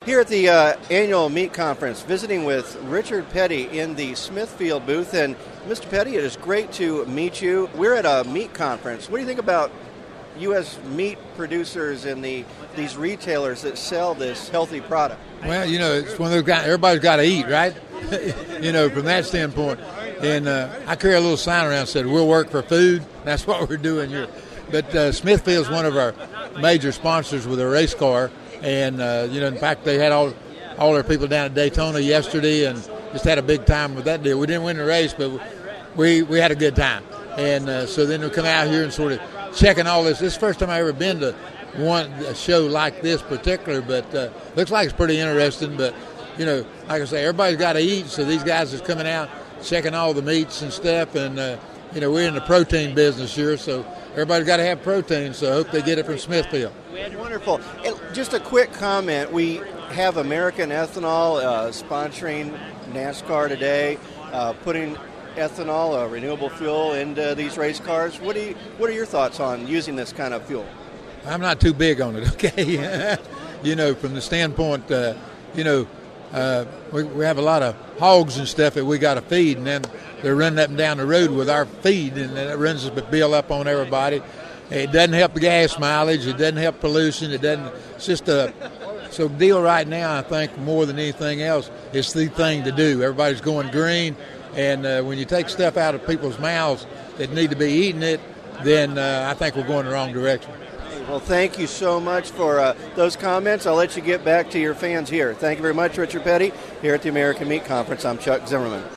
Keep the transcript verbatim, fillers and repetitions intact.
Here at the uh, annual meat conference, visiting with Richard Petty in the Smithfield booth. And Mister Petty, it is great to meet you. We're at a meat conference. What do you think about U S meat producers and the these retailers that sell this healthy product? Well, you know, it's one of those guys, everybody's got to eat, right? You know, from that standpoint. And uh, I carry a little sign around that said, we'll work for food. That's what we're doing here. But uh, Smithfield's one of our major sponsors with a race car. And, uh, you know, in fact, they had all all their people down at Daytona yesterday and just had a big time with that deal. We didn't win the race, but we, we had a good time. And uh, so then we come out here and sort of checking all this. This is the first time I've ever been to one a show like this particular, but uh, looks like it's pretty interesting. But, you know, like I say, everybody's got to eat, so these guys is coming out, checking all the meats and stuff. And, uh, you know, we're in the protein business here, so everybody's got to have protein, so I hope they get it from Smithfield. Wonderful. And just a quick comment. We have American Ethanol uh, sponsoring NASCAR today, uh, putting ethanol, a renewable fuel, into these race cars. What do you, what are your thoughts on using this kind of fuel? I'm not too big on it, okay? You know, from the standpoint, uh, you know, uh, we, we have a lot of hogs and stuff that we got to feed, and then they're running up and down the road with our feed, and it runs a bill up on everybody. It doesn't help the gas mileage. It doesn't help pollution. It doesn't. It's just a so deal right now. I think more than anything else, it's the thing to do. Everybody's going green, and uh, when you take stuff out of people's mouths that need to be eating it, then uh, I think we're going the wrong direction. Well, thank you so much for uh, those comments. I'll let you get back to your fans here. Thank you very much, Richard Petty, here at the American Meat Conference. I'm Chuck Zimmerman.